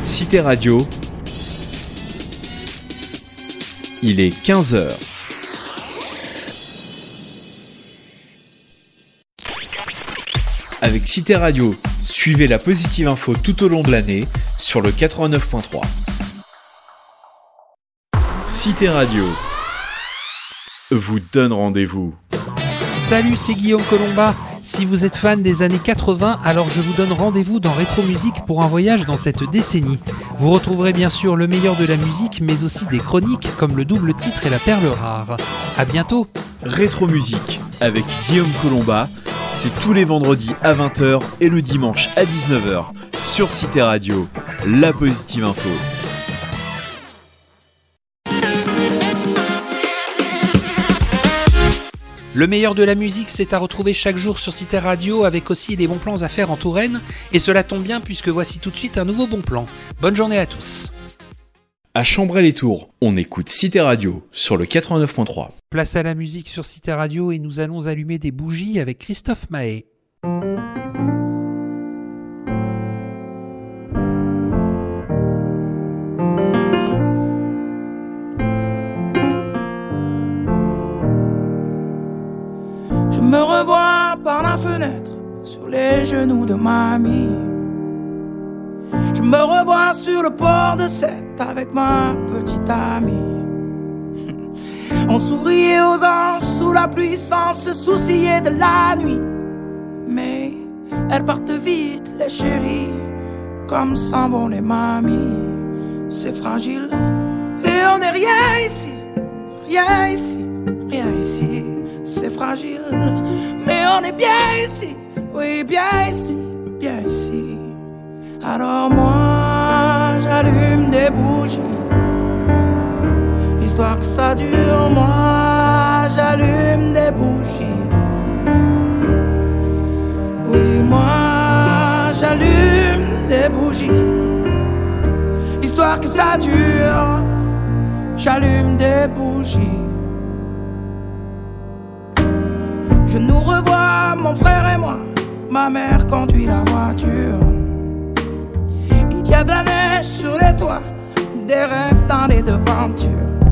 Cité Radio, il est 15h. Avec Cité Radio, suivez la positive info tout au long de l'année sur le 89.3. Cité Radio vous donne rendez-vous. Salut, c'est Guillaume Colomba. Si vous êtes fan des années 80, alors je vous donne rendez-vous dans Rétro Musique pour un voyage dans cette décennie. Vous retrouverez bien sûr le meilleur de la musique, mais aussi des chroniques comme le double titre et la perle rare. À bientôt. Rétro Musique avec Guillaume Colomba, c'est tous les vendredis à 20h et le dimanche à 19h sur Cité Radio, la positive info. Le meilleur de la musique, c'est à retrouver chaque jour sur Cité Radio, avec aussi les bons plans à faire en Touraine. Et cela tombe bien puisque voici tout de suite un nouveau bon plan. Bonne journée à tous. À Chambray-les-Tours, on écoute Cité Radio sur le 89.3. Place à la musique sur Cité Radio et nous allons allumer des bougies avec Christophe Mahé. Je me revois par la fenêtre sur les genoux de mamie. Je me revois sur le port de Sète avec ma petite amie. On souriait aux anges sous la pluie sans se soucier de la nuit. Mais elles partent vite les chéris, comme s'en vont les mamies. C'est fragile et on n'est rien ici, rien ici, rien ici. C'est fragile, mais on est bien ici, oui, bien ici, bien ici. Alors moi, j'allume des bougies, histoire que ça dure. Moi, j'allume des bougies. Oui, moi, j'allume des bougies, histoire que ça dure. J'allume des bougies. Je nous revois, mon frère et moi. Ma mère conduit la voiture. Il y a de la neige sur les toits, des rêves dans les devantures.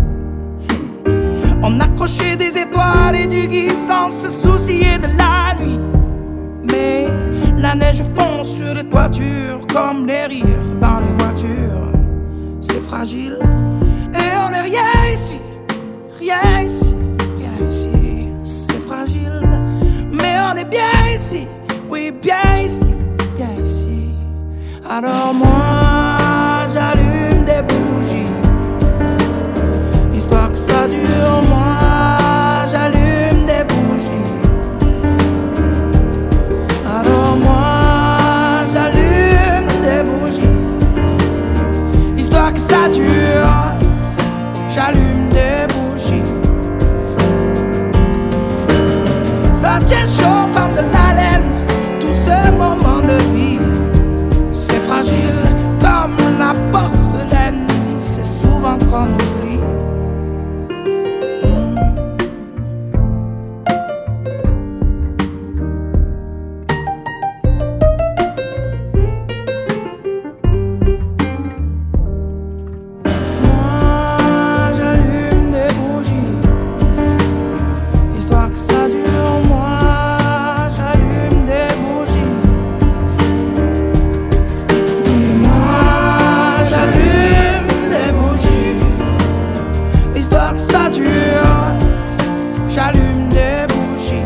On accrochait des étoiles et du gui sans se soucier de la nuit. Mais la neige fond sur les toitures comme les rires dans les voitures. C'est fragile et on n'est rien ici, rien ici, rien ici. C'est fragile, mais on est bien ici, oui, bien ici, bien ici. Alors moi, j'allume des bougies, histoire que ça dure. Moi, j'allume des bougies. Alors moi, j'allume des bougies, histoire que ça dure. J'allume des bougies. Ça tient chaud comme de la laine, tout ce moment de vie. C'est fragile comme la porcelaine, c'est souvent qu'on oublie. Moi, j'allume des bougies, histoire que ça dure. J'allume des bougies.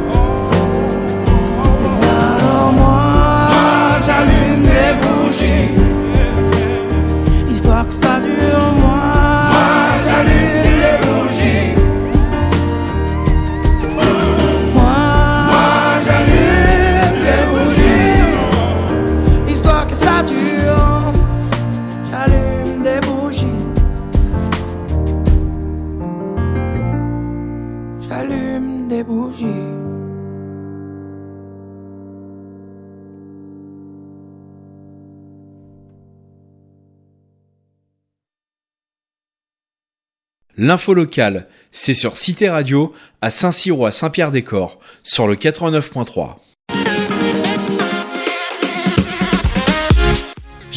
Alors moi, j'allume des bougies, histoire que ça dure. Moi, j'allume des bougies. Moi, j'allume des bougies, histoire que ça dure. J'allume des bougies. J'allume des bougies. L'info locale, c'est sur Cité Radio à Saint-Cyr ou à Saint-Pierre-des-Corps sur le 89.3.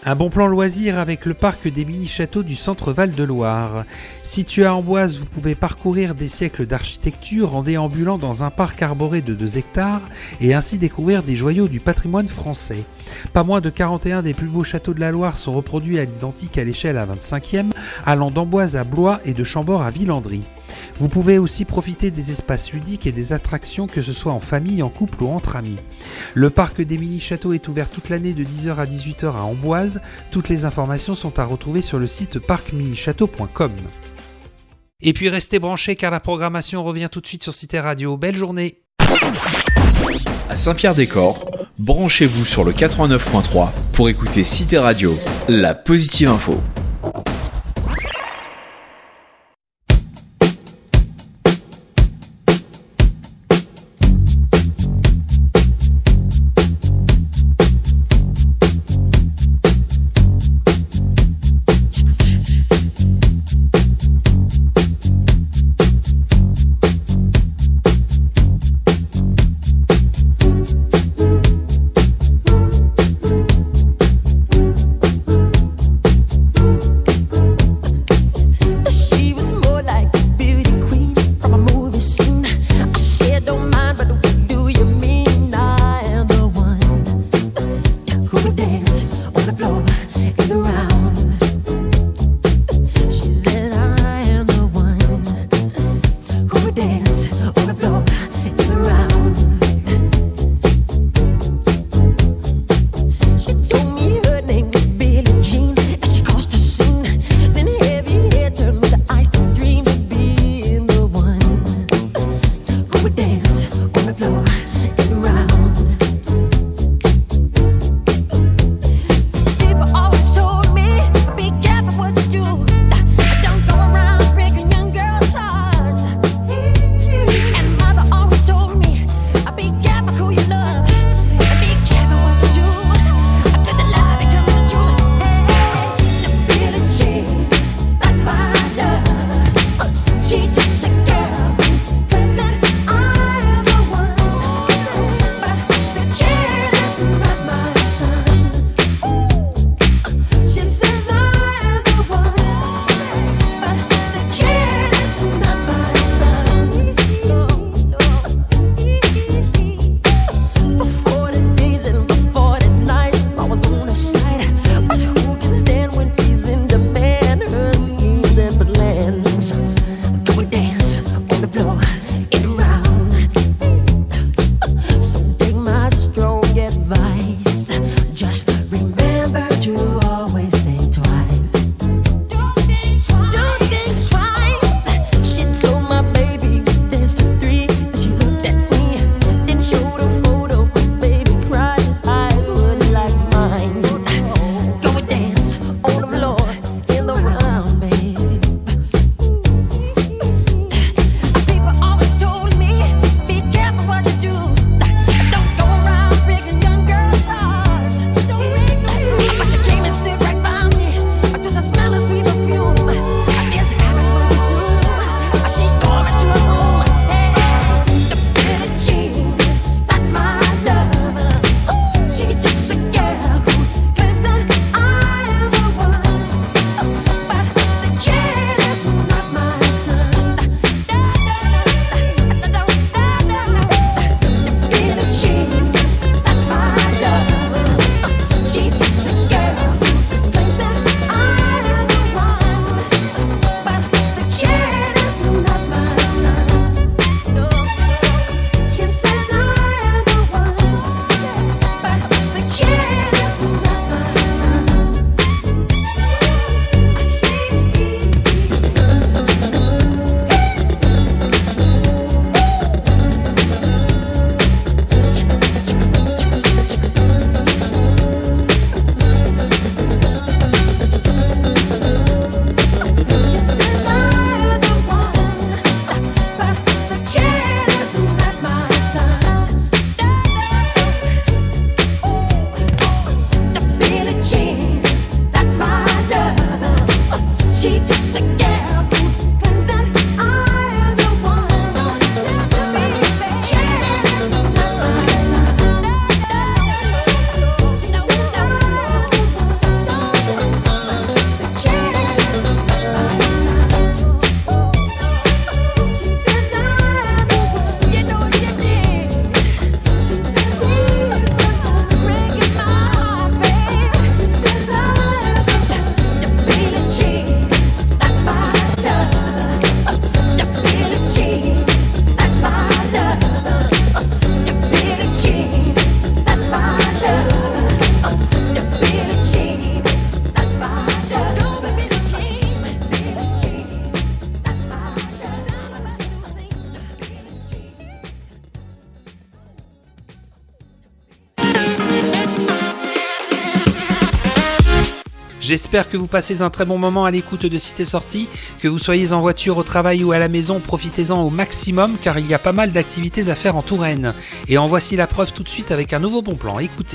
Un bon plan loisir avec le parc des mini-châteaux du centre Val-de-Loire. Situé à Amboise, vous pouvez parcourir des siècles d'architecture en déambulant dans un parc arboré de 2 hectares et ainsi découvrir des joyaux du patrimoine français. Pas moins de 41 des plus beaux châteaux de la Loire sont reproduits à l'identique à l'échelle à 25e, allant d'Amboise à Blois et de Chambord à Villandry. Vous pouvez aussi profiter des espaces ludiques et des attractions, que ce soit en famille, en couple ou entre amis. Le parc des mini-châteaux est ouvert toute l'année de 10h à 18h à Amboise. Toutes les informations sont à retrouver sur le site parcminichâteau.com. Et puis restez branchés car la programmation revient tout de suite sur Cité Radio. Belle journée. À Saint-Pierre-des-Corps, branchez-vous sur le 89.3 pour écouter Cité Radio, la positive info. J'espère que vous passez un très bon moment à l'écoute de Cité Sortie, que vous soyez en voiture, au travail ou à la maison, profitez-en au maximum car il y a pas mal d'activités à faire en Touraine. Et en voici la preuve tout de suite avec un nouveau bon plan, écoutez.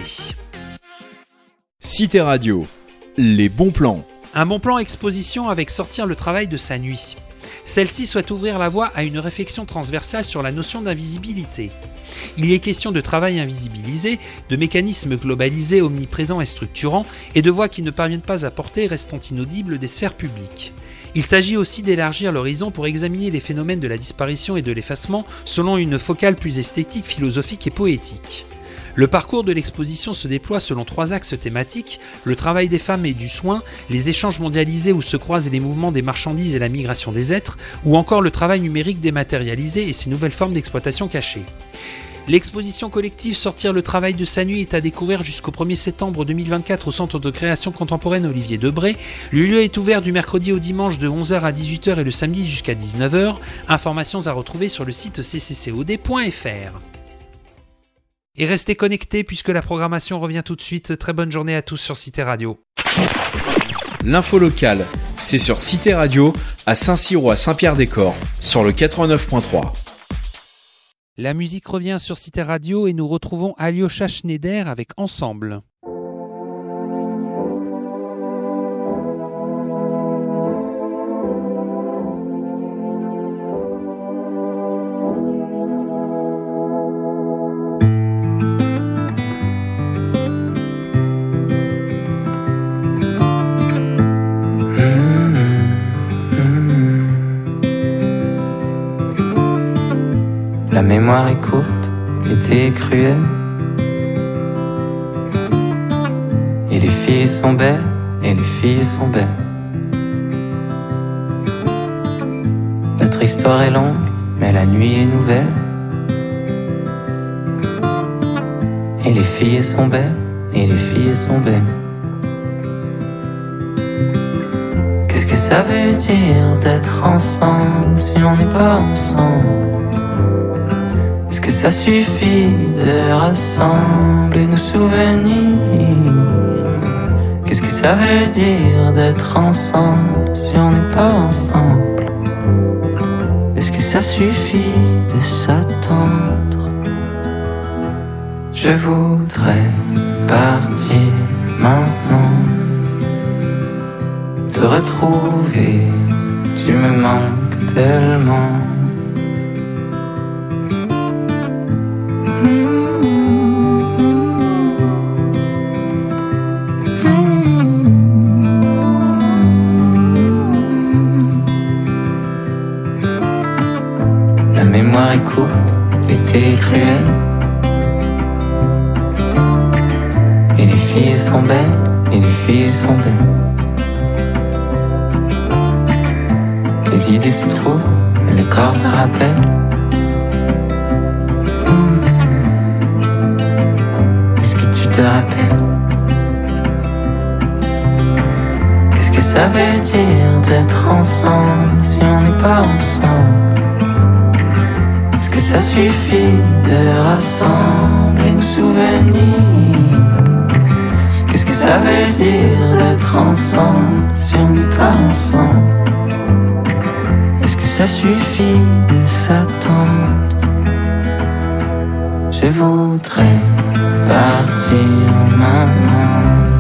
Cité Radio, les bons plans. Un bon plan exposition avec sortir le travail de sa nuit. Celle-ci souhaite ouvrir la voie à une réflexion transversale sur la notion d'invisibilité. Il y est question de travail invisibilisé, de mécanismes globalisés, omniprésents et structurants, et de voix qui ne parviennent pas à porter, restant inaudibles des sphères publiques. Il s'agit aussi d'élargir l'horizon pour examiner les phénomènes de la disparition et de l'effacement selon une focale plus esthétique, philosophique et poétique. Le parcours de l'exposition se déploie selon 3 axes thématiques, le travail des femmes et du soin, les échanges mondialisés où se croisent les mouvements des marchandises et la migration des êtres, ou encore le travail numérique dématérialisé et ses nouvelles formes d'exploitation cachée. L'exposition collective Sortir le travail de sa nuit est à découvrir jusqu'au 1er septembre 2024 au Centre de création contemporaine Olivier Debré. Le lieu est ouvert du mercredi au dimanche de 11h à 18h et le samedi jusqu'à 19h. Informations à retrouver sur le site cccod.fr. Et restez connectés puisque la programmation revient tout de suite. Très bonne journée à tous sur Cité Radio. L'info locale, c'est sur Cité Radio, à Saint-Cyr ou à Saint-Pierre-des-Corps, sur le 89.3. La musique revient sur Cité Radio et nous retrouvons Alyosha Schneider avec Ensemble. La mémoire est courte, l'été est cruel. Et les filles sont belles, et les filles sont belles. Notre histoire est longue, mais la nuit est nouvelle. Et les filles sont belles, et les filles sont belles. Qu'est-ce que ça veut dire d'être ensemble si on n'est pas ensemble? Est-ce que ça suffit de rassembler nos souvenirs? Qu'est-ce que ça veut dire d'être ensemble si on n'est pas ensemble? Est-ce que ça suffit de s'attendre? Je voudrais partir maintenant, te retrouver, tu me manques tellement. La mémoire est courte, l'été est cruel. Et les filles sont belles, et les filles sont belles. Les idées se trouvent, mais le corps se rappelle. Est-ce que tu te rappelles? Qu'est-ce que ça veut dire d'être ensemble si on n'est pas ensemble? Est-ce que ça suffit de rassembler nos souvenirs? Qu'est-ce que ça veut dire d'être ensemble si on n'est pas ensemble? Est-ce que ça suffit de s'attendre? Je voudrais partir maintenant,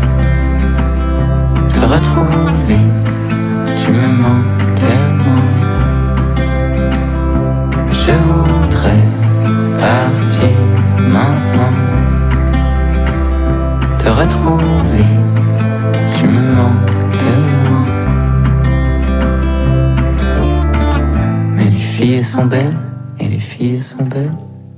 te retrouver, tu me manques tellement. Je voudrais partir maintenant, te retrouver, tu me manques tellement. Mais les filles sont belles, et les filles sont belles.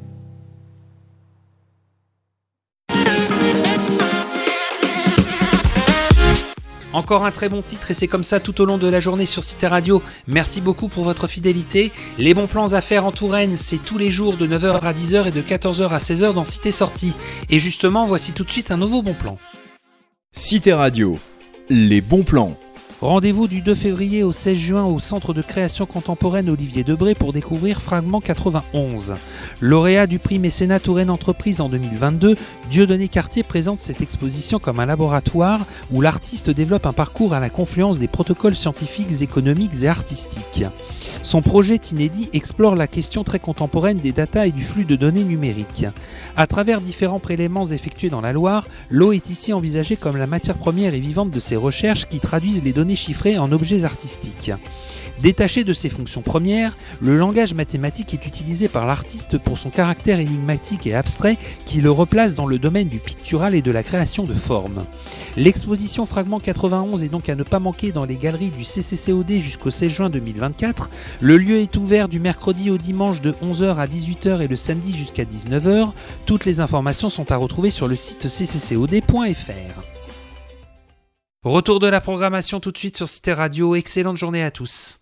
Encore un très bon titre et c'est comme ça tout au long de la journée sur Cité Radio. Merci beaucoup pour votre fidélité. Les bons plans à faire en Touraine, c'est tous les jours de 9h à 10h et de 14h à 16h dans Cité Sortie. Et justement, voici tout de suite un nouveau bon plan. Cité Radio, les bons plans. Rendez-vous du 2 février au 16 juin au Centre de création contemporaine Olivier Debré pour découvrir Fragment 91. Lauréat du prix Mécénat Touraine Entreprise en 2022, Dieudonné Cartier présente cette exposition comme un laboratoire où l'artiste développe un parcours à la confluence des protocoles scientifiques, économiques et artistiques. Son projet inédit explore la question très contemporaine des data et du flux de données numériques. À travers différents prélèvements effectués dans la Loire, l'eau est ici envisagée comme la matière première et vivante de ses recherches qui traduisent les données chiffrées en objets artistiques. Détaché de ses fonctions premières, le langage mathématique est utilisé par l'artiste pour son caractère énigmatique et abstrait qui le replace dans le domaine du pictural et de la création de formes. L'exposition Fragment 91 est donc à ne pas manquer dans les galeries du CCCOD jusqu'au 16 juin 2024. Le lieu est ouvert du mercredi au dimanche de 11h à 18h et le samedi jusqu'à 19h. Toutes les informations sont à retrouver sur le site cccod.fr. Retour de la programmation tout de suite sur Cité Radio. Excellente journée à tous.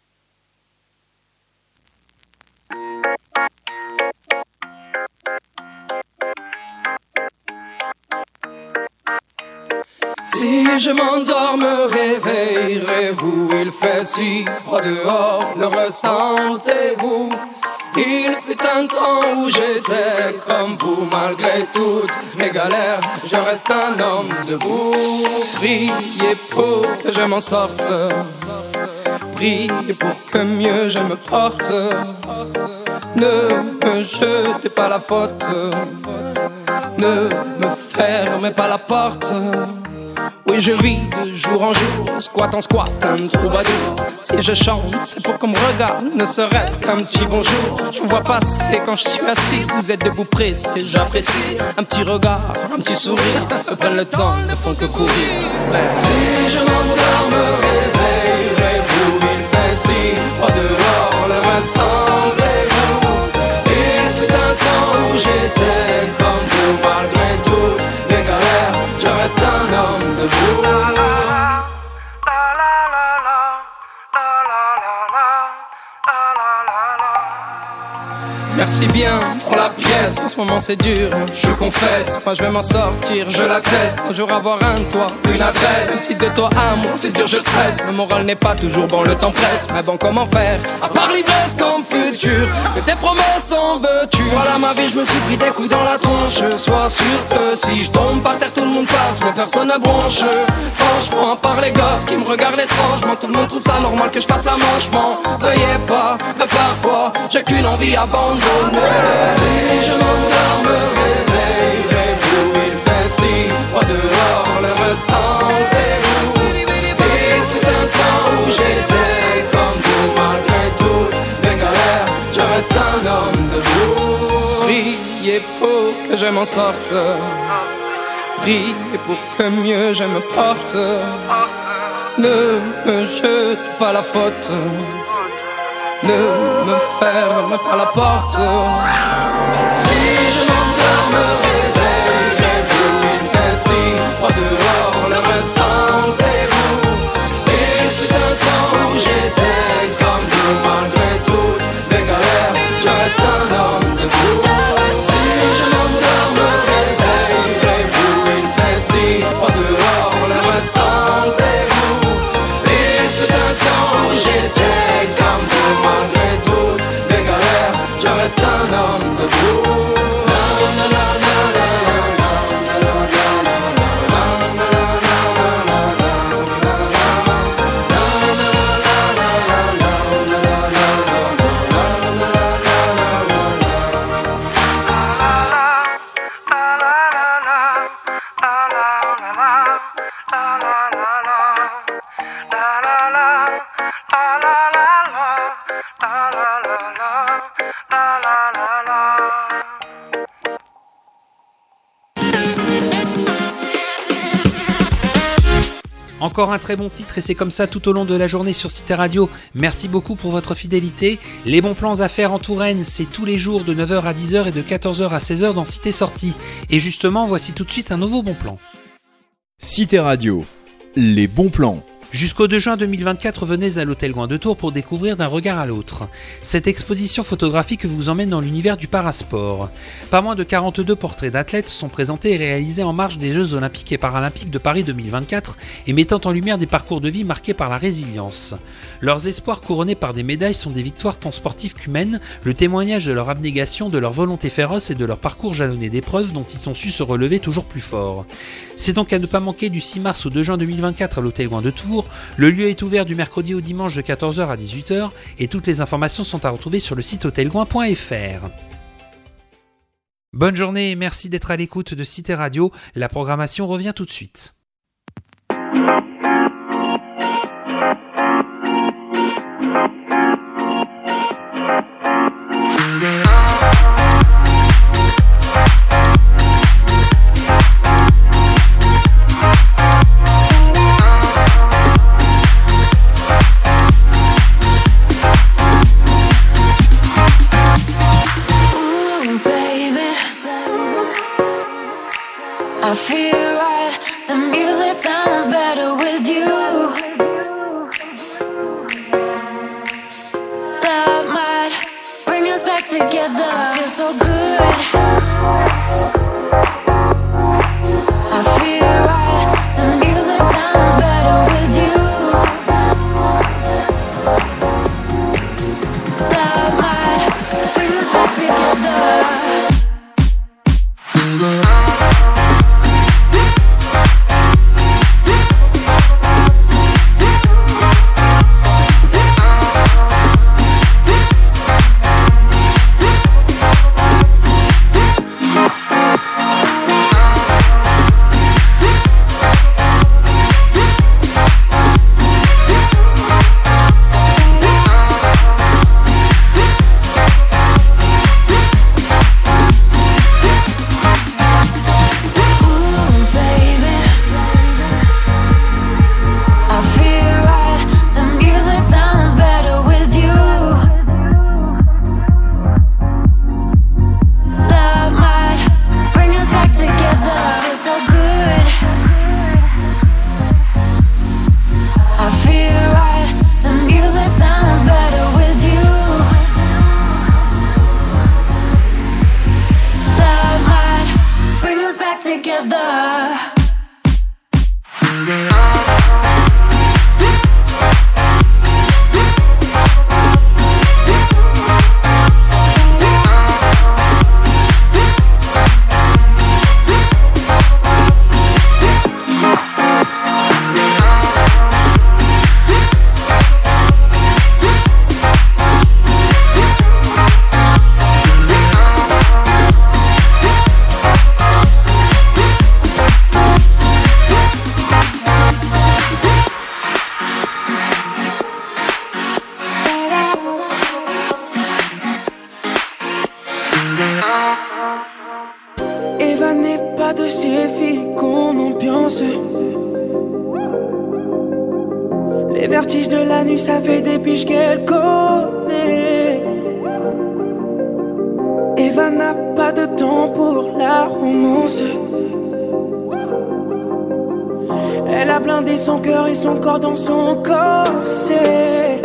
Si je m'endors, me réveillerez-vous? Il fait si froid dehors, le ressentez-vous? Il fut un temps où j'étais comme vous, malgré toutes mes galères, je reste un homme debout. Priez pour que je m'en sorte, priez pour que mieux je me porte. Ne me jetez pas la faute, ne me fermez pas la porte. Oui, je vis de jour en jour, squat en squat, un troubadour. Si je chante, c'est pour qu'on me regarde, ne serait-ce qu'un petit bonjour. Je vous vois passer quand je suis assis, vous êtes debout pressé, j'apprécie. Un petit regard, un petit sourire, me prennent le temps, ne font que courir. Si je m'endors, me réveillerez-vous? Il fait si froid dehors, le restant est vous. Il fut un temps où j'étais comme vous, malgré toutes mes galères, je reste un homme debout. Merci bien pour la pièce, en ce moment c'est dur, je confesse. Moi je vais m'en sortir, je l'atteste. Un jour avoir un toit, une adresse. Si de toi à moi c'est dur, je stresse. Le moral n'est pas toujours bon, le temps presse. Mais bon, comment faire, à part l'ivresse comme futur? Que tes promesses en veux-tu? Voilà ma vie, je me suis pris des coups dans la tronche. Sois sûr que si je tombe par terre, tout le monde passe, mais personne ne bronche. Franchement, à part les gosses qui me regardent étrangement, tout le monde trouve ça normal que je fasse la manche. M'en veuillez pas, mais parfois j'ai qu'une envie abandonnée. Si je m'endors, me réveillerez-vous? Il fait si froid dehors, le restant est vous. Il fut un temps où j'étais comme vous, malgré toutes mes galères, je reste un homme debout. Priez pour que je m'en sorte, priez pour que mieux je me porte. Ne me jete pas la faute, ne me ferme pas la porte. Si je m'endors, me réveillerez-vous? Il fait si froid dehors, le restant est vous. Il fut un temps où j'étais comme vous, malgré toutes mes galères, je reste un homme debout. Si je m'endors, me réveillerez-vous? Il fait si froid dehors, le restant est vous. Il fut un temps où j'étais comme vous, malgré toutes mes galères, je reste un homme debout. Encore un très bon titre et c'est comme ça tout au long de la journée sur Cité Radio. Merci beaucoup pour votre fidélité. Les bons plans à faire en Touraine, c'est tous les jours de 9h à 10h et de 14h à 16h dans Cité Sortie. Et justement, voici tout de suite un nouveau bon plan. Cité Radio, les bons plans. Jusqu'au 2 juin 2024, venez à l'Hôtel Gouin de Tours pour découvrir d'un regard à l'autre. Cette exposition photographique vous emmène dans l'univers du parasport. Pas moins de 42 portraits d'athlètes sont présentés et réalisés en marge des Jeux Olympiques et Paralympiques de Paris 2024 et mettant en lumière des parcours de vie marqués par la résilience. Leurs espoirs couronnés par des médailles sont des victoires tant sportives qu'humaines, le témoignage de leur abnégation, de leur volonté féroce et de leur parcours jalonné d'épreuves dont ils ont su se relever toujours plus fort. C'est donc à ne pas manquer du 6 mars au 2 juin 2024 à l'Hôtel Gouin de Tours. Le lieu est ouvert du mercredi au dimanche de 14h à 18h et toutes les informations sont à retrouver sur le site hôtelgouin.fr. Bonne journée et merci d'être à l'écoute de Cité Radio. La programmation revient tout de suite. I feel right, the music sounds better with you. Love might bring us back together. I feel so good. I feel right, the music sounds better with you. Love might bring us back together. Eva n'est pas de ces filles qu'on ambiance. Les vertiges de la nuit, ça fait des piges qu'elle connaît. Eva n'a pas de temps pour la romance. Elle a blindé son cœur et son corps dans son corset.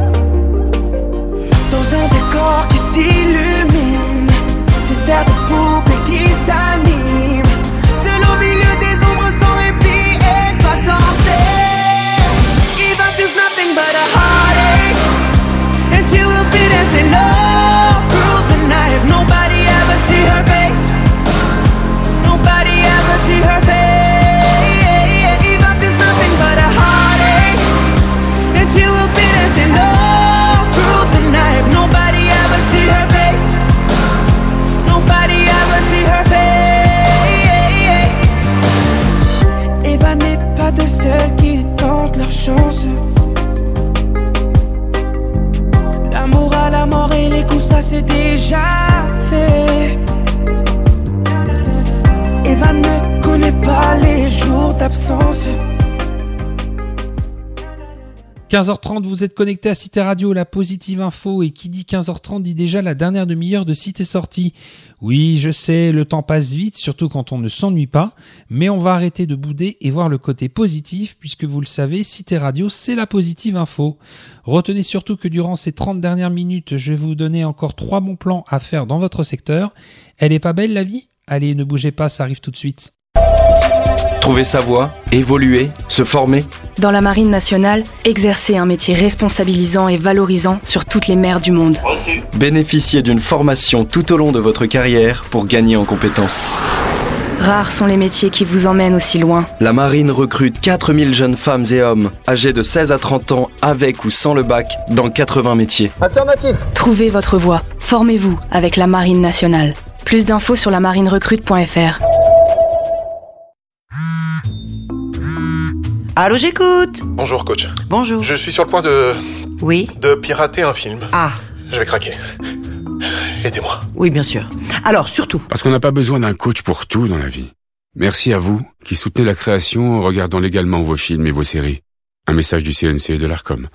Dans un décor qui s'illumine, ces serres de poupées qui s'animent, seul au milieu des ombres sans répit et pas danser. Eva feels nothing but a heartache, and she will be dancing love through the night. Nobody ever see her face, nobody ever see her face. Eva feels nothing but a heartache, and she will be dancing love through the night. Nobody ever see her face, nobody ever see her face. Eva n'est pas de celles qui tentent leur chance. L'amour à la mort et les coups, ça c'est déjà fait. Eva ne connaît pas les jours d'absence. 15h30, vous êtes connecté à Cité Radio, la positive info, et qui dit 15h30 dit déjà la dernière demi-heure de Cité Sortie. Oui, je sais, le temps passe vite, surtout quand on ne s'ennuie pas, mais on va arrêter de bouder et voir le côté positif, puisque vous le savez, Cité Radio, c'est la positive info. Retenez surtout que durant ces 30 dernières minutes, je vais vous donner encore 3 bons plans à faire dans votre secteur. Elle est pas belle la vie ? Allez, ne bougez pas, ça arrive tout de suite. Trouver sa voie, évoluer, se former. Dans la Marine nationale, exercer un métier responsabilisant et valorisant sur toutes les mers du monde. Bénéficier d'une formation tout au long de votre carrière pour gagner en compétences. Rares sont les métiers qui vous emmènent aussi loin. La Marine recrute 4000 jeunes femmes et hommes âgés de 16 à 30 ans avec ou sans le bac dans 80 métiers. Affirmatif. Trouvez votre voie. Formez-vous avec la Marine nationale. Plus d'infos sur lamarinerecrute.fr. Allô, j'écoute. Bonjour coach. Bonjour. Je suis sur le point de... Oui. De pirater un film. Ah. Je vais craquer. Aidez-moi. Oui, bien sûr. Alors, surtout. Parce qu'on n'a pas besoin d'un coach pour tout dans la vie. Merci à vous qui soutenez la création en regardant légalement vos films et vos séries. Un message du CNC et de l'ARCOM.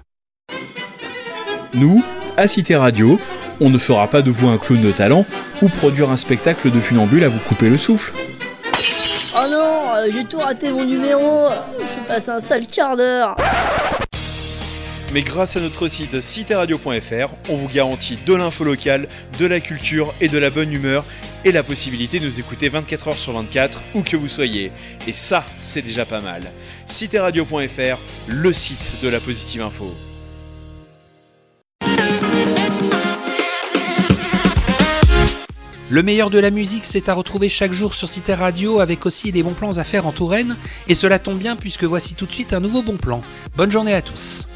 Nous, à Cité Radio, on ne fera pas de vous un clown de talent ou produire un spectacle de funambule à vous couper le souffle. Oh non, j'ai tout raté mon numéro, je passe un sale quart d'heure. Mais grâce à notre site citéradio.fr, on vous garantit de l'info locale, de la culture et de la bonne humeur et la possibilité de nous écouter 24h sur 24 où que vous soyez. Et ça, c'est déjà pas mal. citéradio.fr, le site de la positive info. Le meilleur de la musique, c'est à retrouver chaque jour sur Cité Radio, avec aussi les bons plans à faire en Touraine. Et cela tombe bien puisque voici tout de suite un nouveau bon plan. Bonne journée à tous.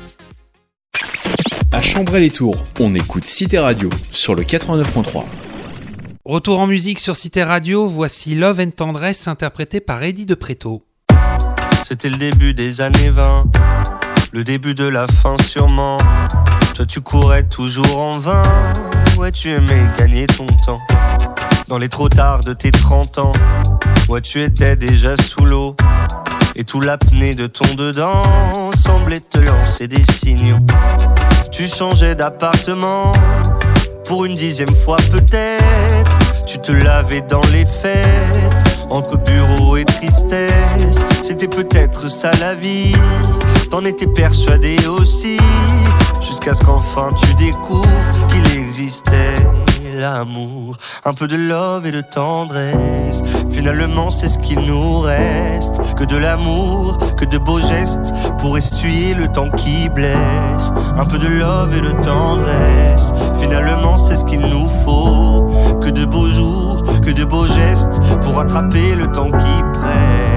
À Chambray-les-Tours, on écoute Cité Radio sur le 89.3. Retour en musique sur Cité Radio, voici Love and Tendresse interprété par Eddie de Préto. C'était le début des années 20, le début de la fin sûrement. Toi tu courais toujours en vain, ouais tu aimais gagner ton temps. Dans les trop tard de tes 30 ans, ouais tu étais déjà sous l'eau. Et tout l'apnée de ton dedans semblait te lancer des signaux. Tu changeais d'appartement pour une 10e fois peut-être. Tu te lavais dans les fêtes, entre bureau et tristesse. C'était peut-être ça la vie, t'en étais persuadé aussi. Jusqu'à ce qu'enfin tu découvres qu'il existait l'amour. Un peu de love et de tendresse, finalement c'est ce qu'il nous reste. Que de l'amour, que de beaux gestes pour essuyer le temps qui blesse. Un peu de love et de tendresse, finalement c'est ce qu'il nous faut. Que de beaux jours, que de beaux gestes pour rattraper le temps qui presse.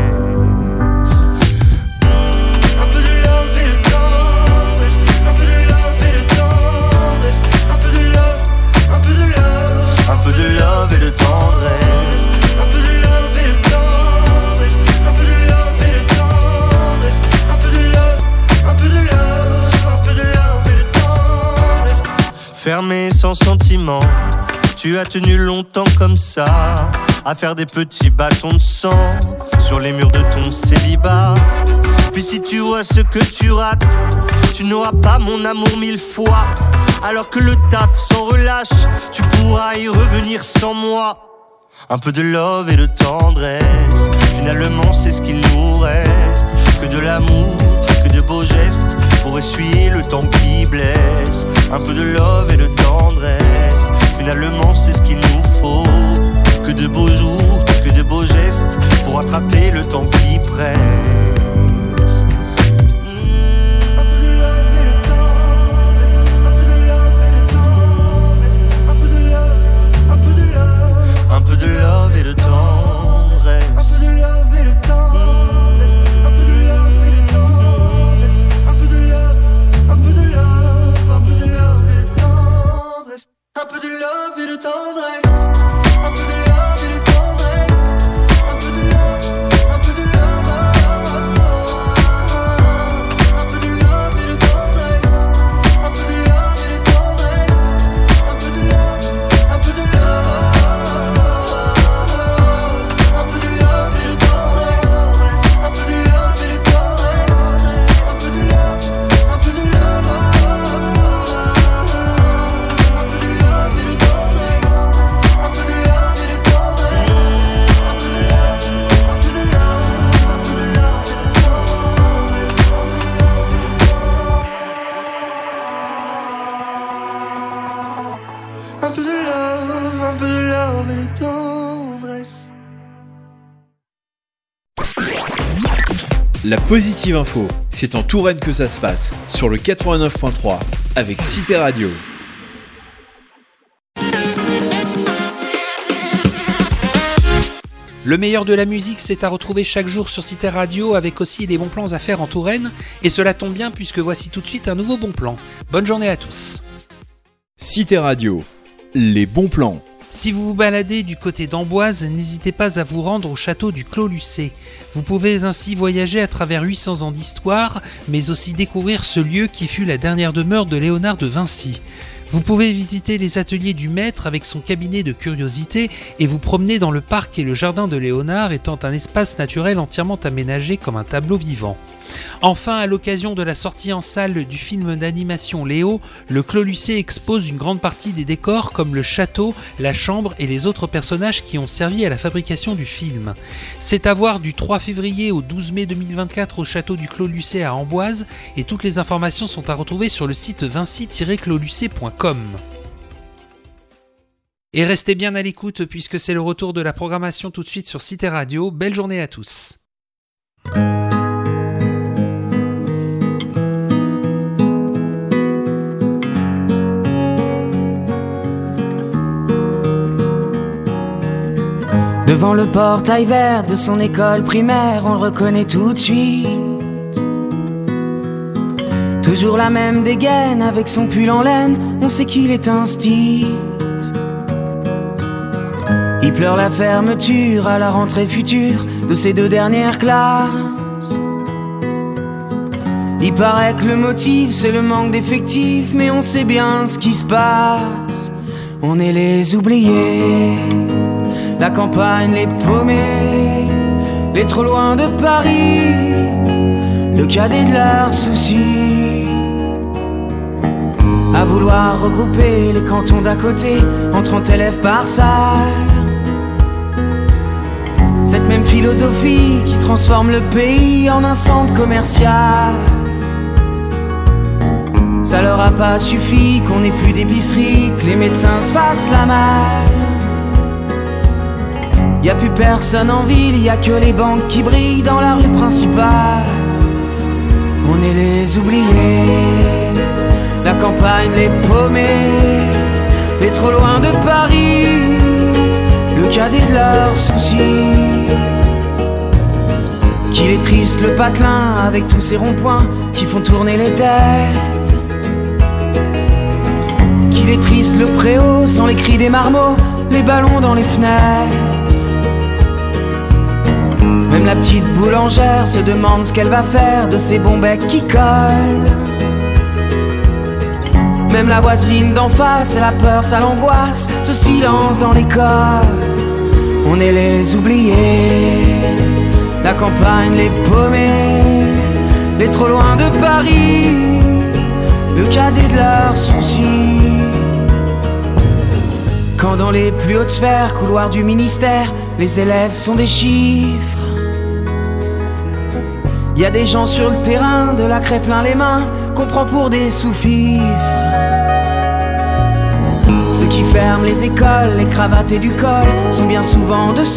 Un peu de love et de tendresse, un peu de love et de tendresse, un peu de love et de tendresse, un peu de love, un peu de love, un peu de love et de tendresse. Fermé sans sentiment, tu as tenu longtemps comme ça, à faire des petits bâtons de sang sur les murs de ton célibat. Puis si tu vois ce que tu rates, tu n'auras pas mon amour 1000 fois. Alors que le taf s'en relâche, tu pourras y revenir sans moi. Un peu de love et de tendresse, finalement c'est ce qu'il nous reste. Que de l'amour, que de beaux gestes pour essuyer le temps qui blesse. Un peu de love et de tendresse, finalement c'est ce qu'il nous faut. Que de beaux jours, que de beaux gestes pour attraper le temps qui presse. Un peu de love et de tendresse, un peu de love et de tendresse, un peu de love et de tendresse, un peu de love, un peu de love, un peu de love et de tendresse, un peu de love et de tendresse, un peu de love et de tendresse, un peu de love, un peu de love. La Positive Info, c'est en Touraine que ça se passe, sur le 89.3, avec Cité Radio. Le meilleur de la musique, c'est à retrouver chaque jour sur Cité Radio, avec aussi les bons plans à faire en Touraine. Et cela tombe bien puisque voici tout de suite un nouveau bon plan. Bonne journée à tous. Cité Radio, les bons plans. Si vous vous baladez du côté d'Amboise, n'hésitez pas à vous rendre au château du Clos Lucé. Vous pouvez ainsi voyager à travers 800 ans d'histoire, mais aussi découvrir ce lieu qui fut la dernière demeure de Léonard de Vinci. Vous pouvez visiter les ateliers du maître avec son cabinet de curiosités et vous promener dans le parc et le jardin de Léonard, étant un espace naturel entièrement aménagé comme un tableau vivant. Enfin, à l'occasion de la sortie en salle du film d'animation Léo, le Clos Lucé expose une grande partie des décors comme le château, la chambre et les autres personnages qui ont servi à la fabrication du film. C'est à voir du 3 février au 12 mai 2024 au château du Clos Lucé à Amboise et toutes les informations sont à retrouver sur le site vinci-closlucé.com. Et restez bien à l'écoute puisque c'est le retour de la programmation tout de suite sur Cité Radio. Belle journée à tous. Devant le portail vert de son école primaire, on le reconnaît tout de suite. Toujours la même dégaine avec son pull en laine, on sait qu'il est un stit. Il pleure la fermeture à la rentrée future de ses 2 dernières classes. Il paraît que le motif c'est le manque d'effectifs, mais on sait bien ce qui se passe. On est les oubliés, la campagne, les paumés, les trop loin de Paris, le cadet de leurs soucis. À vouloir regrouper les cantons d'à côté en 30 élèves par salle. Cette même philosophie qui transforme le pays en un centre commercial. Ça leur a pas suffi qu'on ait plus d'épicerie, que les médecins se fassent la malle. Y a plus personne en ville, y a que les banques qui brillent dans la rue principale. On est les oubliés, la campagne, les paumés, les trop loin de Paris, le cadet de leurs soucis. Qu'il est triste le patelin avec tous ces ronds-points qui font tourner les têtes. Qu'il est triste le préau sans les cris des marmots, les ballons dans les fenêtres. Même la petite boulangère se demande ce qu'elle va faire de ces bons becs qui collent. Même la voisine d'en face, elle a peur, ça l'angoisse, ce silence dans l'école. On est les oubliés, la campagne, les paumés, les trop loin de Paris, le cadet de leurs soucis. Quand dans les plus hautes sphères, couloirs du ministère, les élèves sont des chiffres. Y a des gens sur le terrain, de la craie plein les mains, qu'on prend pour des sous-fifres. Ceux qui ferment les écoles, les cravates et du col, sont bien souvent de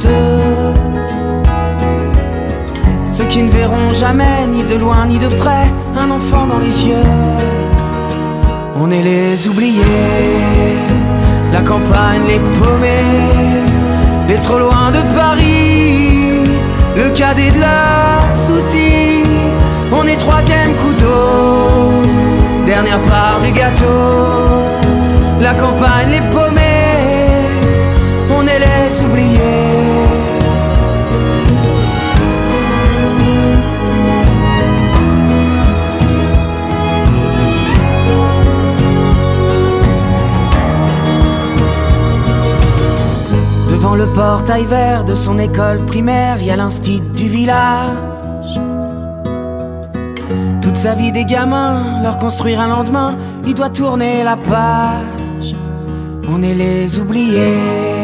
ceux qui ne verront jamais, ni de loin ni de près, un enfant dans les yeux. On est les oubliés, la campagne, les paumés, les trop loin de Paris, le cadet de leurs soucis. On est 3e couteau, dernière part du gâteau. La campagne, les paumés, on est les oubliés. Devant le portail vert de son école primaire, y a l'instit du village. Toute sa vie des gamins, leur construire un lendemain, il doit tourner la page. On est les oubliés.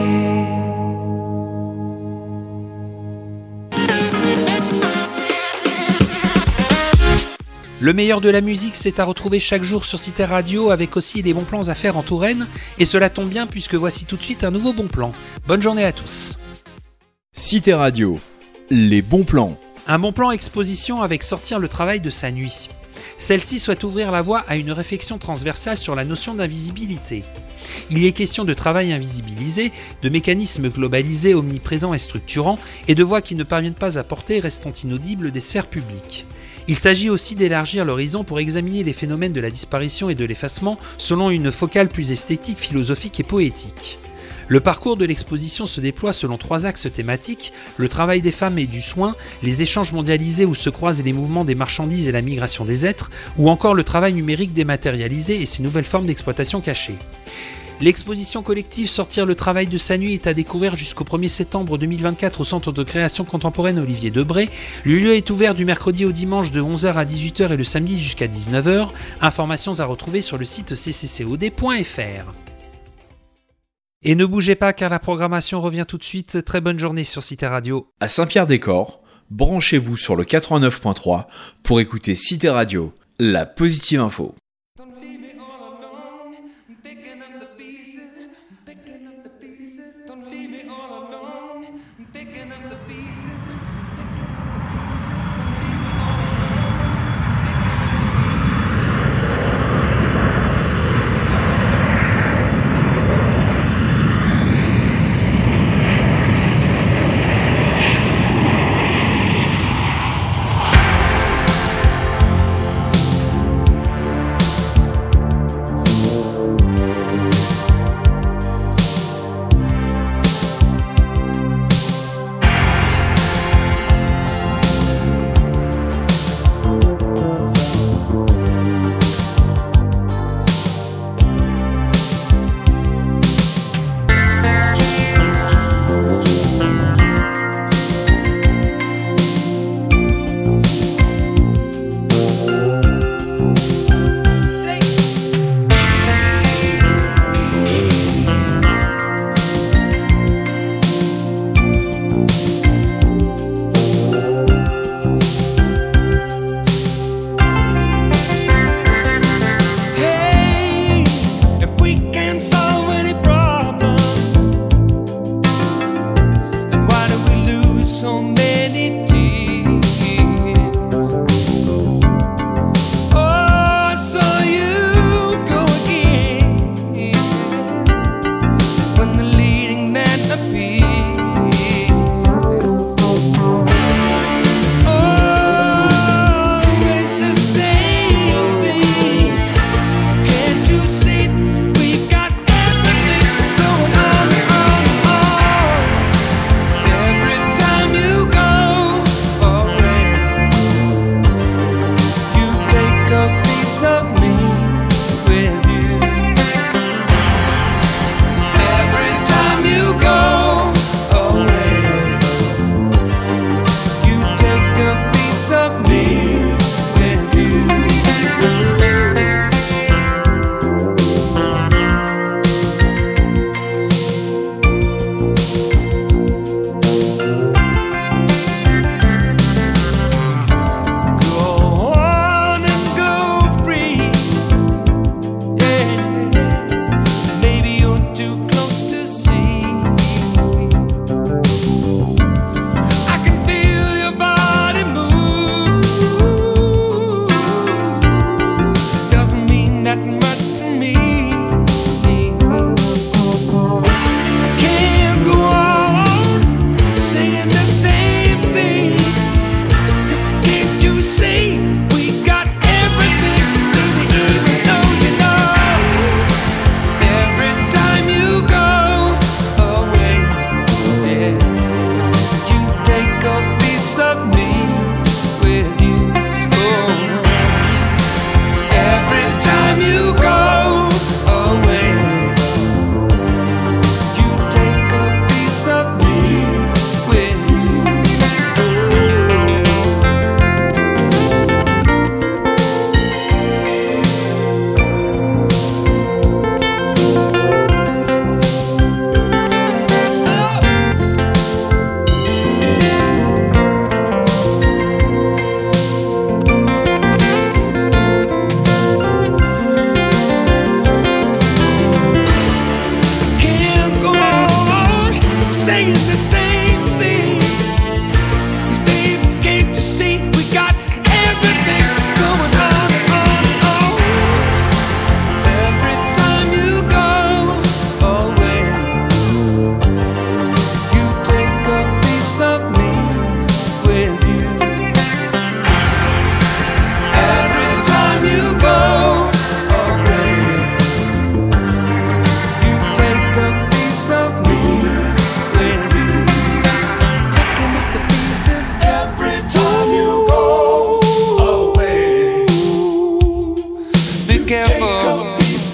Le meilleur de la musique, c'est à retrouver chaque jour sur Cité Radio avec aussi les bons plans à faire en Touraine. Et cela tombe bien puisque voici tout de suite un nouveau bon plan. Bonne journée à tous. Cité Radio, les bons plans. Un bon plan exposition avec sortir le travail de sa nuit. Celle-ci souhaite ouvrir la voie à une réflexion transversale sur la notion d'invisibilité. Il y est question de travail invisibilisé, de mécanismes globalisés, omniprésents et structurants, et de voix qui ne parviennent pas à porter, restant inaudibles des sphères publiques. Il s'agit aussi d'élargir l'horizon pour examiner les phénomènes de la disparition et de l'effacement selon une focale plus esthétique, philosophique et poétique. Le parcours de l'exposition se déploie selon 3 axes thématiques, le travail des femmes et du soin, les échanges mondialisés où se croisent les mouvements des marchandises et la migration des êtres, ou encore le travail numérique dématérialisé et ses nouvelles formes d'exploitation cachée. L'exposition collective Sortir le travail de sa nuit est à découvrir jusqu'au 1er septembre 2024 au Centre de création contemporaine Olivier Debré. Le lieu est ouvert du mercredi au dimanche de 11h à 18h et le samedi jusqu'à 19h. Informations à retrouver sur le site cccod.fr. Et ne bougez pas car la programmation revient tout de suite. Très bonne journée sur Cité Radio. À Saint-Pierre-des-Corps, branchez-vous sur le 89.3 pour écouter Cité Radio, la positive info.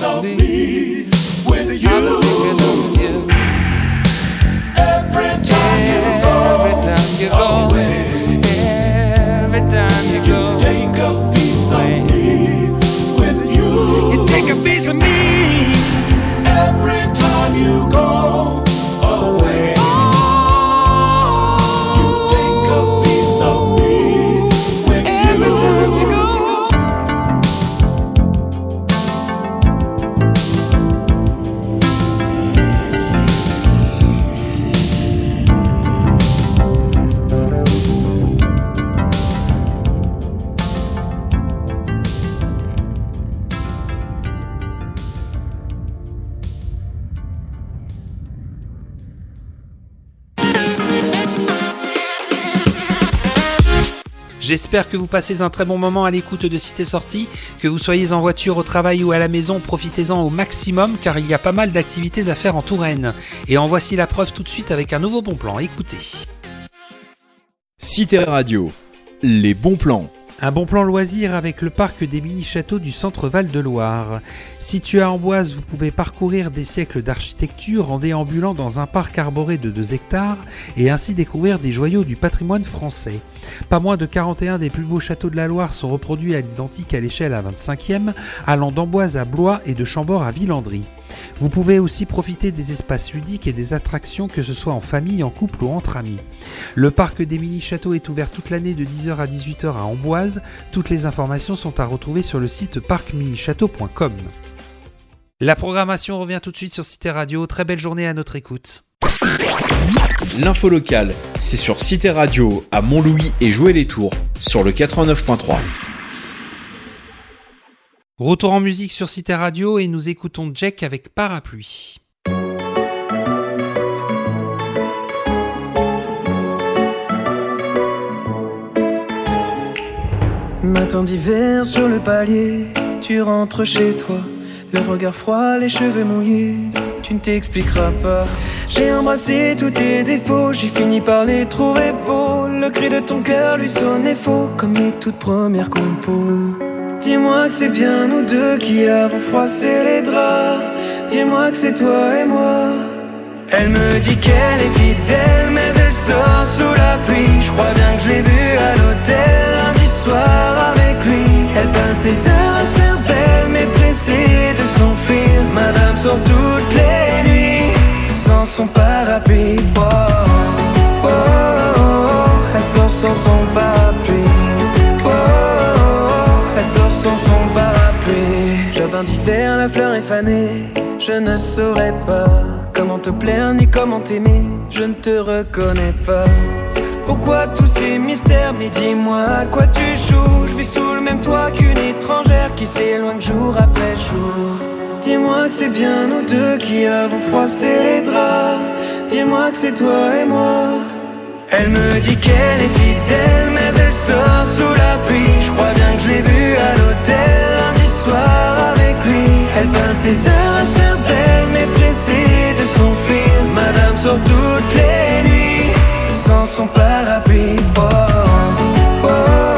of me with you. Every time you go away, you take a piece of me with you. You take a piece of me. Every time you go away, you take a piece of me with you. Every time you go. J'espère que vous passez un très bon moment à l'écoute de Cité Sortie, que vous soyez en voiture, au travail ou à la maison, profitez-en au maximum car il y a pas mal d'activités à faire en Touraine. Et en voici la preuve tout de suite avec un nouveau bon plan, écoutez. Cité Radio, les bons plans. Un bon plan loisir avec le parc des mini-châteaux du centre Val-de-Loire. Situé à Amboise, vous pouvez parcourir des siècles d'architecture en déambulant dans un parc arboré de 2 hectares et ainsi découvrir des joyaux du patrimoine français. Pas moins de 41 des plus beaux châteaux de la Loire sont reproduits à l'identique à l'échelle à 25e, allant d'Amboise à Blois et de Chambord à Villandry. Vous pouvez aussi profiter des espaces ludiques et des attractions, que ce soit en famille, en couple ou entre amis. Le parc des mini-châteaux est ouvert toute l'année de 10h à 18h à Amboise. Toutes les informations sont à retrouver sur le site parcminichâteau.com. La programmation revient tout de suite sur Cité Radio. Très belle journée à notre écoute. L'info locale, c'est sur Cité Radio à Montlouis et Joué-les-Tours sur le 89.3. Retour en musique sur Cité Radio et nous écoutons Jack avec Parapluie. Matin d'hiver sur le palier, tu rentres chez toi, le regard froid, les cheveux mouillés, tu ne t'expliqueras pas. J'ai embrassé tous tes défauts, j'ai fini par les trouver beaux. Le cri de ton cœur lui sonnait faux, comme les toutes premières compos. Dis-moi que c'est bien nous deux qui avons froissé les draps. Dis-moi que c'est toi et moi. Elle me dit qu'elle est fidèle, mais elle sort sous la pluie. Je crois bien que je l'ai vue à l'hôtel lundi soir avec lui. Elle passe des heures à se faire belle, mais pressée de s'enfuir. Madame sort toutes les nuits sans son parapluie. Oh, oh, oh, oh. Elle sort sans son parapluie. Oh, oh, oh. Elle sort sans son parapluie. Jardin d'hiver, la fleur est fanée. Je ne saurais pas comment te plaire ni comment t'aimer. Je ne te reconnais pas. Pourquoi tous ces mystères? Mais dis-moi à quoi tu joues. Je vis sous le même toit qu'une étrangère qui s'éloigne jour après jour. Dis-moi que c'est bien nous deux qui avons froissé les draps. Dis-moi que c'est toi et moi. Elle me dit qu'elle est fidèle, mais elle sort sous la pluie. Je crois bien que je l'ai vue à l'hôtel lundi soir avec lui. Elle passe des heures à se faire belle, mais pressée de s'enfuir. Madame sort toutes les nuits sans son parapluie. Oh, oh, oh,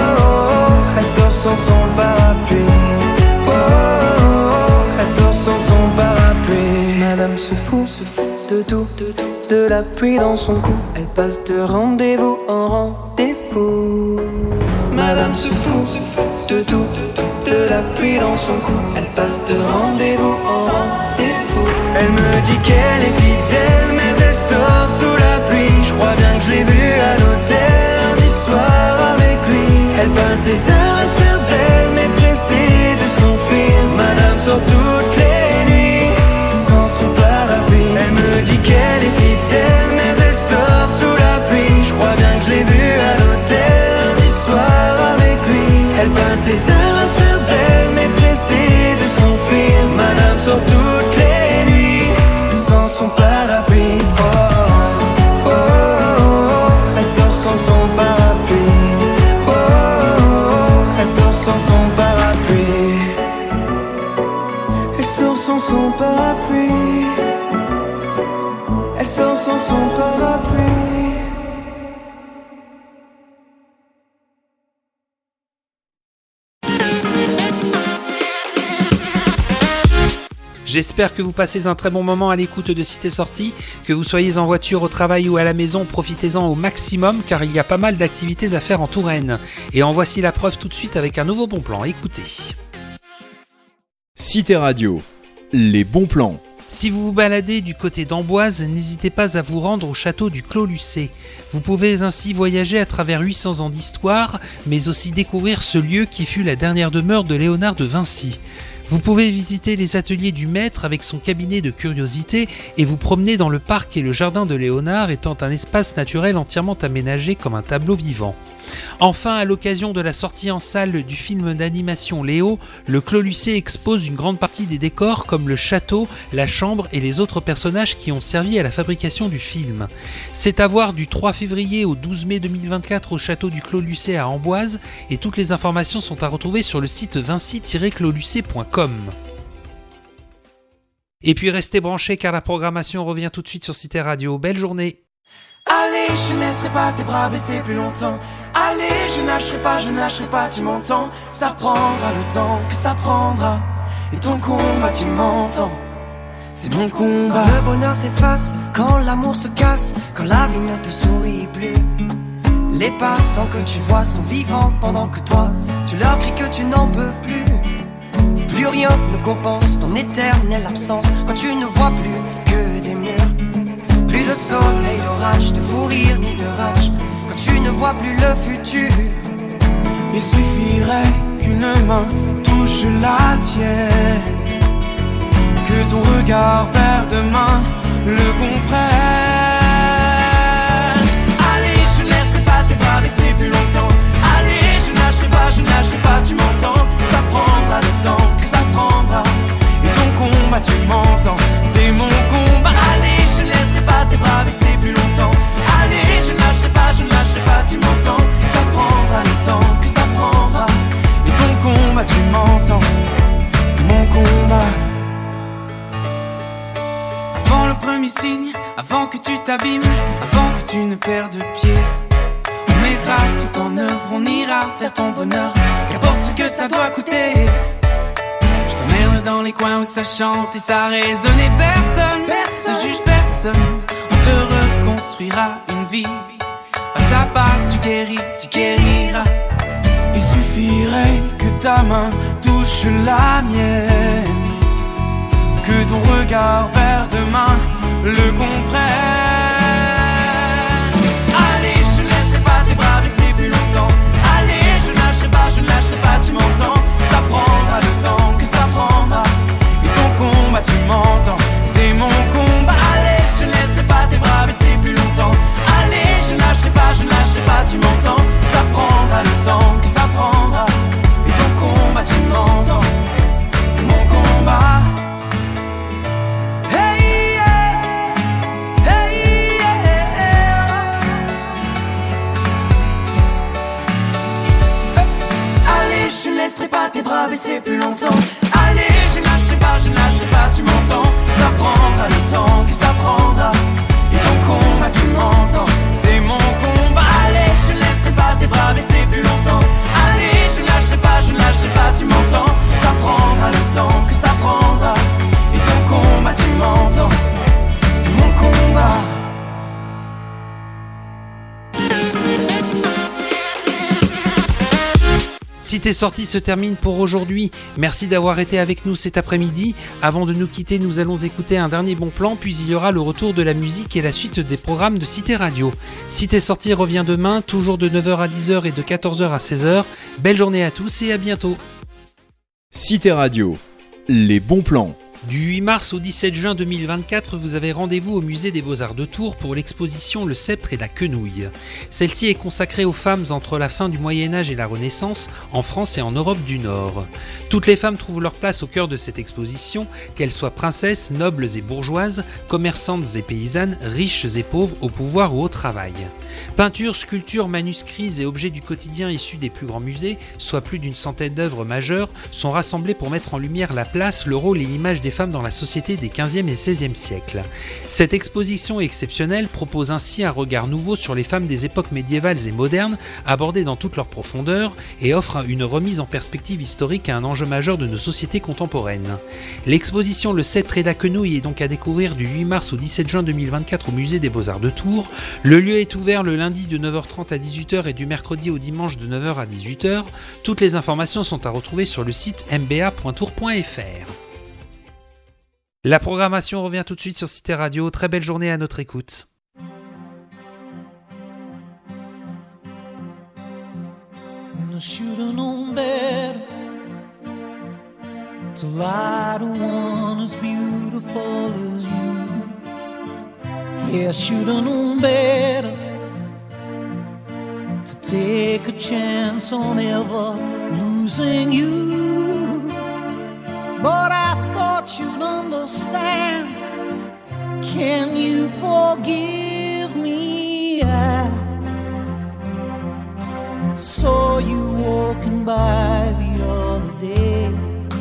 oh. Elle sort sans son parapluie. Oh, oh, oh. Elle sort sans son parapluie. Madame se fout de tout, de la pluie dans son cou. Elle passe de rendez-vous en rendez-vous. Madame se fout de tout, de la pluie dans son cou. Elle passe de rendez-vous en rendez-vous. Elle me dit qu'elle est fidèle, mais elle sort sous la pluie. Je crois bien que je l'ai vue à l'hôtel lundi soir avec lui. Elle passe des heures à se faire belle, mais pressée de s'enfuir. Madame sort toutes les nuits sans son parapluie. Elle me dit qu'elle est fidèle, mais elle sort sous la pluie. Je crois bien que je l'ai vue à l'hôtel lundi soir avec lui. Elle passe des heures à se faire belle, mais pressée de s'enfuir. Madame sort toutes les nuits sans son parapluie. Oh, oh, oh, oh. Elle sort sans son parapluie. Oh, oh, oh. Elle sort sans son parapluie. Elle sort sans son parapluie. Elle sort sans son parapluie. J'espère que vous passez un très bon moment à l'écoute de Cité Sortie, que vous soyez en voiture, au travail ou à la maison, profitez-en au maximum car il y a pas mal d'activités à faire en Touraine. Et en voici la preuve tout de suite avec un nouveau bon plan, écoutez. Cité Radio, les bons plans. Si vous vous baladez du côté d'Amboise, n'hésitez pas à vous rendre au château du Clos Lucé. Vous pouvez ainsi voyager à travers 800 ans d'histoire, mais aussi découvrir ce lieu qui fut la dernière demeure de Léonard de Vinci. Vous pouvez visiter les ateliers du maître avec son cabinet de curiosités et vous promener dans le parc et le jardin de Léonard étant un espace naturel entièrement aménagé comme un tableau vivant. Enfin, à l'occasion de la sortie en salle du film d'animation Léo, le Clos Lucé expose une grande partie des décors comme le château, la chambre et les autres personnages qui ont servi à la fabrication du film. C'est à voir du 3 février au 12 mai 2024 au château du Clos Lucé à Amboise et toutes les informations sont à retrouver sur le site vinci-closlucé.com. Et puis restez branchés car la programmation revient tout de suite sur Cité Radio. Belle journée. Allez, je ne laisserai pas tes bras baisser plus longtemps. Allez, je lâcherai pas, tu m'entends. Ça prendra le temps que ça prendra. Et ton combat, tu m'entends. C'est mon combat. Quand le bonheur s'efface, quand l'amour se casse, quand la vie ne te sourit plus. Les passants que tu vois sont vivants pendant que toi, tu leur cries que tu n'en peux plus. Plus rien ne compense ton éternelle absence quand tu ne vois plus que des murs. Plus de soleil, d'orage, de fou rire ni de rage quand tu ne vois plus le futur. Il suffirait qu'une main touche la tienne, que ton regard vers demain le comprenne. Allez, je ne laisserai pas tes bras baisser plus longtemps. Allez, je ne lâcherai pas, tu m'entends. Ça prendra le temps que ça prendra. Et ton combat, tu m'entends. C'est mon combat. Allez, je ne laisserai pas tes bras baisser plus longtemps. Allez, je ne lâcherai pas, tu m'entends. Ça prendra le temps que ça prendra. Et ton combat, tu m'entends. C'est mon combat. Avant le premier signe, avant que tu t'abîmes, avant que tu ne perdes pied, on mettra tout en œuvre, on ira vers ton bonheur, qu'importe ce que ça doit coûter. Je t'emmènerai dans les coins où ça chante et ça résonne et personne ne juge personne. On te reconstruira une vie, pas à pas tu guériras. Il suffirait que ta main touche la mienne, que ton regard vers demain le comprenne. Allez, je ne laisserai pas tes bras baisser plus longtemps. Allez, je ne lâcherai pas, tu m'entends. Ça prendra le temps que ça prendra. Et ton combat, tu m'entends. C'est mon combat. Allez, je ne laisserai pas tes bras baisser plus longtemps. Allez, je ne lâcherai pas, tu m'entends. Ça prendra le temps que ça prendra. Et ton combat, tu m'entends. C'est mon combat. Je ne laisserai pas tes bras baisser plus longtemps. Allez, je ne lâcherai pas, tu m'entends. Ça prendra le temps que ça prendra. Et ton combat, tu m'entends. C'est mon combat. Allez, je ne laisserai pas tes bras baisser plus longtemps. Allez, je ne lâcherai pas, tu m'entends. Ça prendra le temps que ça prendra. Et ton combat, tu m'entends. C'est mon combat. Cité Sortie se termine pour aujourd'hui. Merci d'avoir été avec nous cet après-midi. Avant de nous quitter, nous allons écouter un dernier bon plan, puis il y aura le retour de la musique et la suite des programmes de Cité Radio. Cité Sortie revient demain, toujours de 9h à 10h et de 14h à 16h. Belle journée à tous et à bientôt. Cité Radio, les bons plans. Du 8 mars au 17 juin 2024, vous avez rendez-vous au Musée des Beaux-Arts de Tours pour l'exposition Le Sceptre et la Quenouille. Celle-ci est consacrée aux femmes entre la fin du Moyen-Âge et la Renaissance, en France et en Europe du Nord. Toutes les femmes trouvent leur place au cœur de cette exposition, qu'elles soient princesses, nobles et bourgeoises, commerçantes et paysannes, riches et pauvres, au pouvoir ou au travail. Peintures, sculptures, manuscrits et objets du quotidien issus des plus grands musées, soit plus d'une centaine d'œuvres majeures, sont rassemblés pour mettre en lumière la place, le rôle et l'image des des femmes dans la société des 15e et 16e siècles. Cette exposition exceptionnelle propose ainsi un regard nouveau sur les femmes des époques médiévales et modernes, abordées dans toute leur profondeur, et offre une remise en perspective historique à un enjeu majeur de nos sociétés contemporaines. L'exposition Le 7 Près d'Aquenouille est donc à découvrir du 8 mars au 17 juin 2024 au Musée des Beaux-Arts de Tours. Le lieu est ouvert le lundi de 9h30 à 18h et du mercredi au dimanche de 9h à 18h. Toutes les informations sont à retrouver sur le site mba.tour.fr. La programmation revient tout de suite sur Cité Radio. Très belle journée à notre écoute. I should've known better to lie to one as beautiful as you. Yeah, I should've known better to take a chance on ever losing you. But I thought you'd understand. Can you forgive me? I saw you walking by the other day.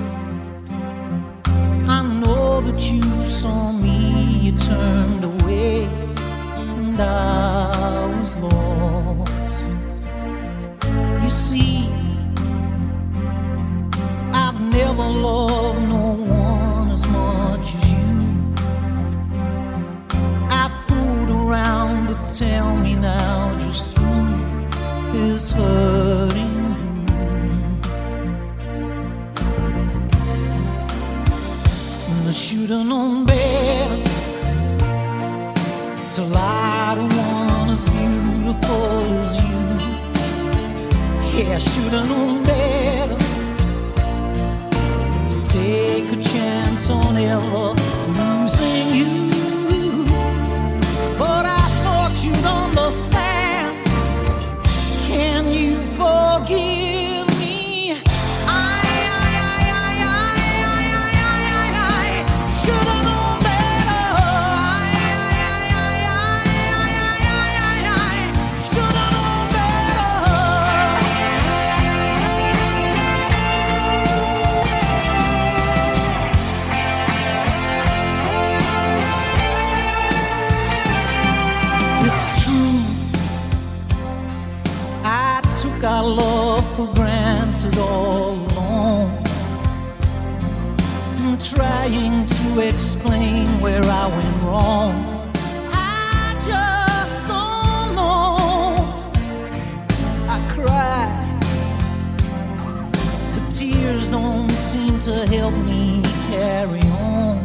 I know that you saw me, you turned away, and I was lost. You see, I've never loved no one as much as you. I fooled around, but tell me now just who is hurting you. And I should've known better to lie to one as beautiful as you. Yeah, I should've known better to take a chance on ever losing you. But I thought you'd understand. Can you forgive me? I should've known better. I should've known better. It's true, I took our love for granted all along. I'm trying to explain where I went wrong. I just don't know. I cry, but tears don't seem to help me carry on.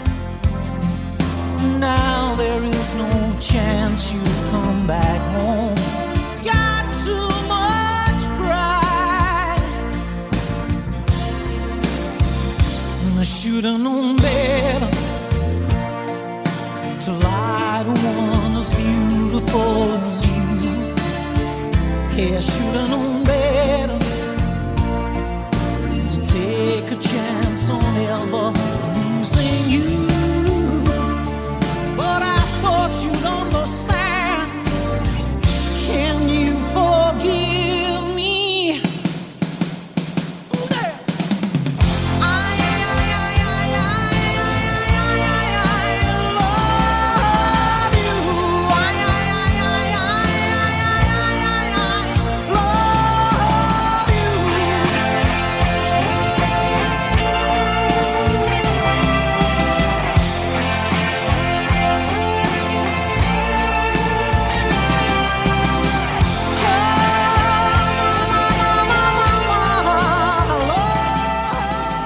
Now there is no chance you'll come back home. Got too much pride. And I should've known better to lie to one as beautiful as you. Yeah, I should've known better to take a chance on ever losing you.